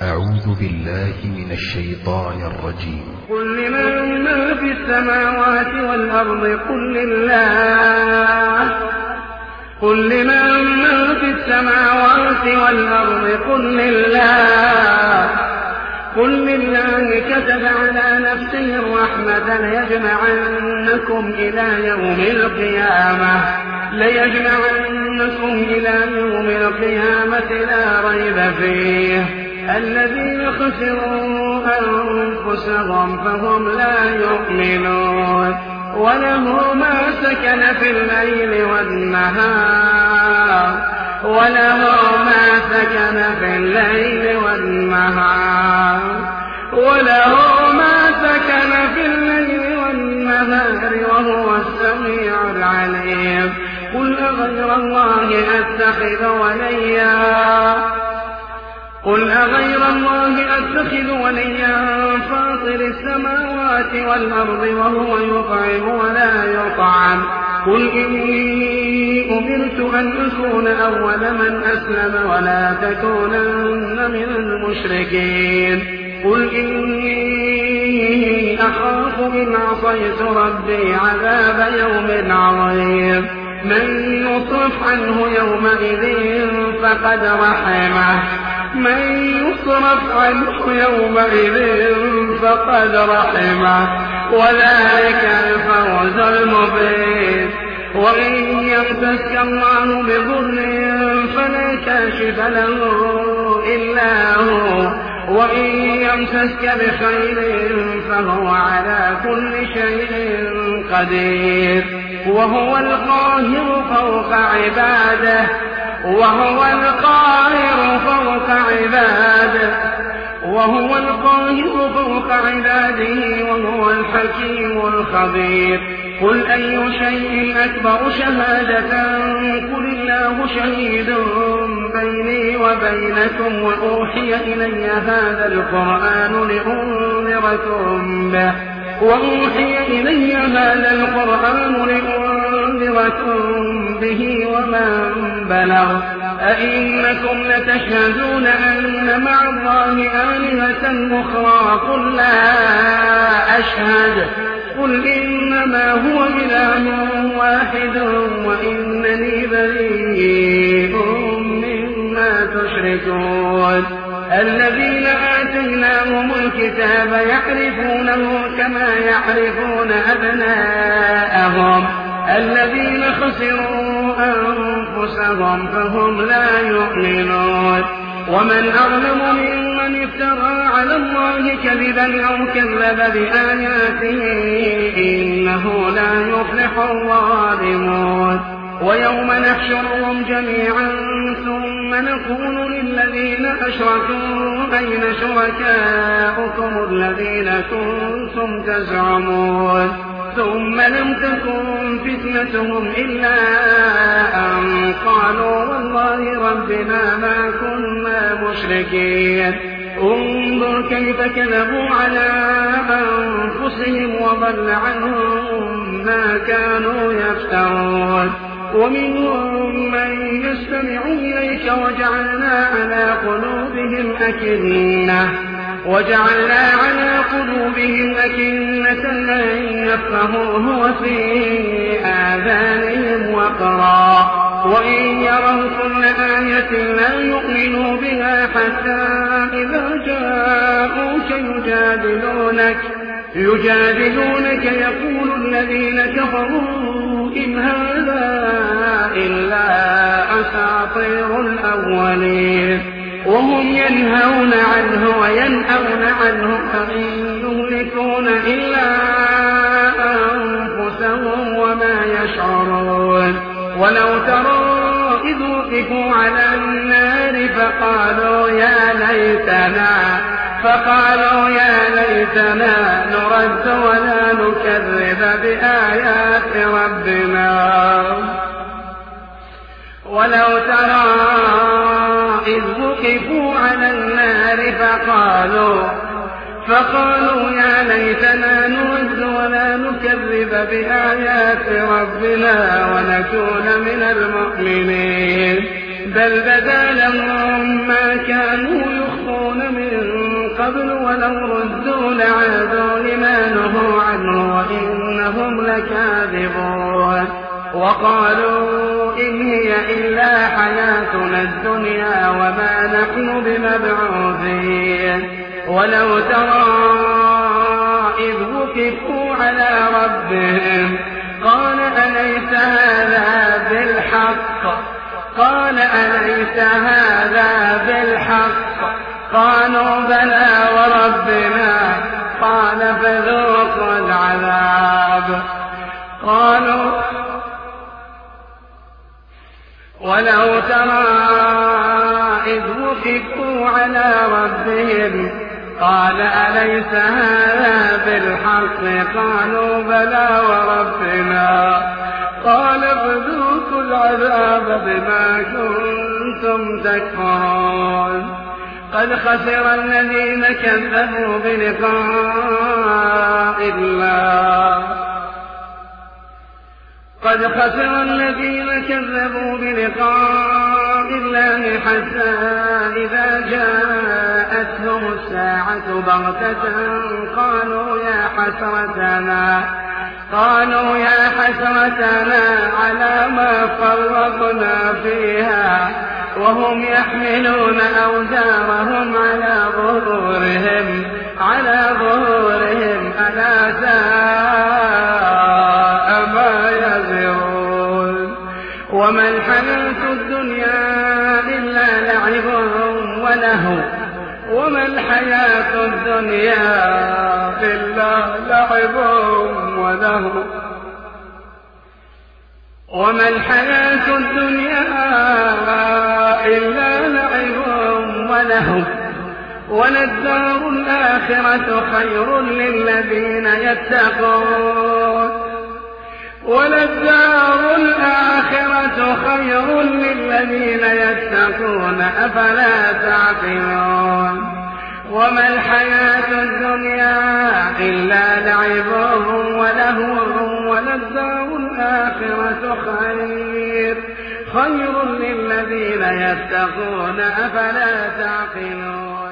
أعوذ بالله من الشيطان الرجيم. قل لمن ما في السماوات والأرض قل لله. قل لمن ما في السماوات والأرض قل لله. قل لله كتب على نفسه الرحمة ليجمعنكم إلى يوم القيامة لا ريب فيه. الذين خسروا أنفسهم فهم لا يؤمنون. وله ما سكن في الليل والنهار وهو السميع العليم. قل أغير الله أتخذ وليا فاطر السماوات والأرض وهو يطعم ولا يطعم. قل إني أمرت أن أكون أول من أسلم ولا تكونن من المشركين. قل إني أخاف إن عصيت ربي عذاب يوم عظيم. من يصرف عنه يومئذ فقد رحمه وذلك الفوز المبين. وإن يمسسك الله بضر فلا كاشف له إلا هو، وإن يمسسك بخير فهو على كل شيء قدير. وهو القاهر فوق عباده وهو الحكيم الخبير. قل أي شيء أكبر شهادة؟ قل الله شهيد بيني وبينكم. وأوحي إلي هذا القرآن لأنذركم به ومن بلغ. أئنكم لتشهدون أن مع الله آلهة أخرى؟ قل لا أشهد. قل إنما هو إله واحد وإنني بريء مما تشركون. الذين آتيناهم الكتاب يعرفونه كما يعرفون أبناءهم. الذين خسروا أنفسهم فهم لا يؤمنون. ومن أظلم ممن افترى على الله كذبا أو كذب بآياته إنه لا يفلح الظالمون. ويوم نحشرهم جميعا ثم نقول للذين أشركوا أين شركاؤكم الذين كنتم تزعمون؟ ثم لم تكن فتنتهم إلا أن قالوا والله ربنا ما كنا مشركين. انظر كيف كذبوا على أنفسهم وضل عنهم ما كانوا يفترون. ومنهم من يستمع إليك وجعلنا على قلوبهم أكنة أن يفقهوه وفي آذانهم وقرا. وإن يروا كل آية لا يؤمنوا بها حتى إذا جاءوك يجادلونك يقول الذين كفروا إن هذا إلا أساطير الأولين. وهم ينهون عنه وينأون عنه فإن يهلكون إلا أنفسهم وما يشعرون. ولو ترى إذ وقفوا على النار فقالوا يا ليتنا نرد ولا نكذب بآيات ربنا. ولو ترى إذ وقفوا على النار فقالوا يا ليتنا نرد ولا نكذب بآيات ربنا ونكون من المؤمنين. بل بدا لهم ما كانوا يخفون من قبل ولو ردوا لعادوا لما نهوا عنه وإنهم لكاذبون وقالوا إن هي إلا حياتنا الدنيا وما نحن بمبعوثين ولو ترى إذ وقفوا على ربهم قال أليس هذا بالحق قالوا بلى وربنا قال فذوقوا العذاب ولو ترى إذ وقفوا على ربهم قال أليس هذا بالحق قالوا بلى وربنا قال فذوقوا العذاب بما كنتم تكفرون قد خسر الذين كذبوا بلقاء الله حتى إذا جاءتهم الساعة بغتة قالوا يا حسرتنا على ما فرطنا فيها وهم يحملون أوزارهم على ظهورهم ألا ساء ما يزرون وما الحياة الدنيا إلا لعب ولهو وللدار الآخرة خير للذين يتقون أفلا تعقلون وما الحياة الدنيا إلا لعب ولهو وللدار الآخرة خير للذين يتقون أفلا تعقلون